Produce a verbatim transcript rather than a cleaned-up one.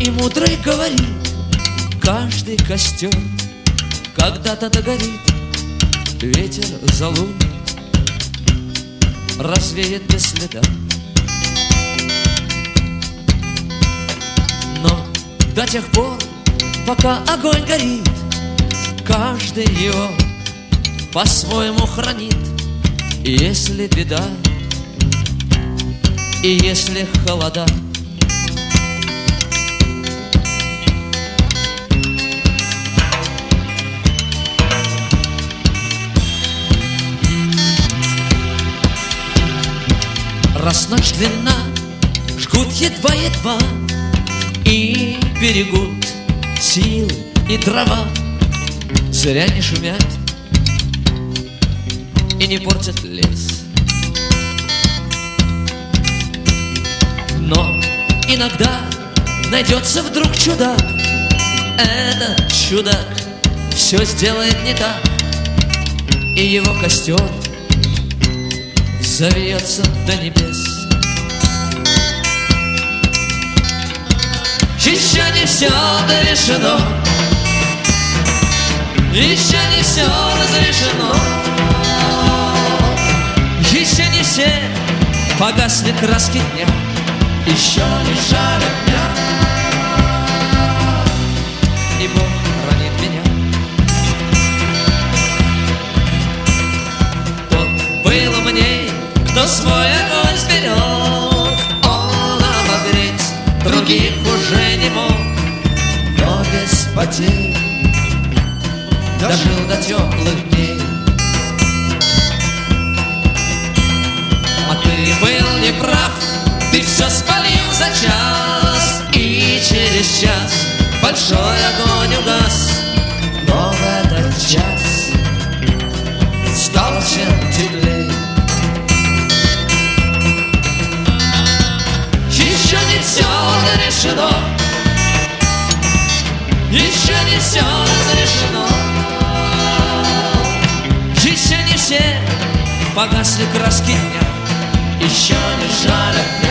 И мудрый говорит: каждый костер когда-то догорит. Ветер залун развеет без следа. Но до тех пор, пока огонь горит, каждый его по-своему хранит. И если беда, и если холода, раз ночь длинна, жгут едва-едва и берегут силы и дрова. Зря не шумят и не портят лес. Но иногда найдется вдруг чудак. Этот чудак все сделает не так, и его костер завьется до небес. Еще не все дорешено, еще не все разрешено, еще не все погасли краски дня, еще не жаль огня. И Бог хранит меня. Тот был умней, кто свой огонь сберег. Он обогреть других уже не мог, но без потерь дожил до теплых дней. А ты был неправ, ты все спалил за час, и через час большой огонь угас. Но в этот час стало всем теплей. Еще не все решено, еще не все разрешено, еще не все погасли краски дня, еще не жаль.